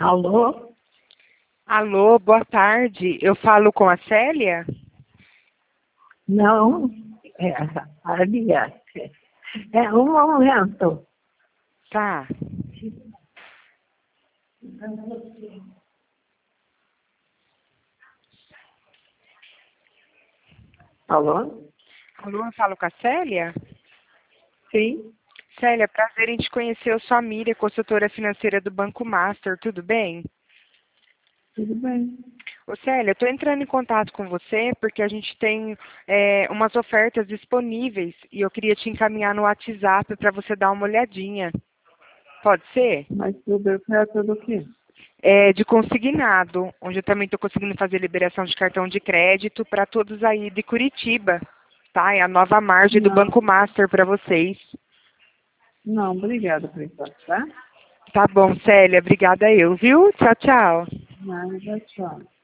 Alô? Alô, boa tarde. Eu falo com a Célia? Não, é a Lia. É um momento. Tá. Alô? Alô, eu falo com a Célia? Sim, Célia, prazer em te conhecer. Eu sou a Miriam, consultora financeira do Banco Master. Tudo bem? tudo bem. Ô, Célia, eu estou entrando em contato com você porque a gente tem umas ofertas disponíveis e eu queria te encaminhar no WhatsApp para você dar uma olhadinha. Pode ser? Mas tudo é perto do quê? É de consignado, onde eu também estou conseguindo fazer liberação de cartão de crédito para todos aí de Curitiba, tá? É a nova margem do Não, Banco Master para vocês. não, obrigada por enquanto, tá? Tá bom, Célia, obrigada eu, viu? Tchau, tchau. Nada, tchau.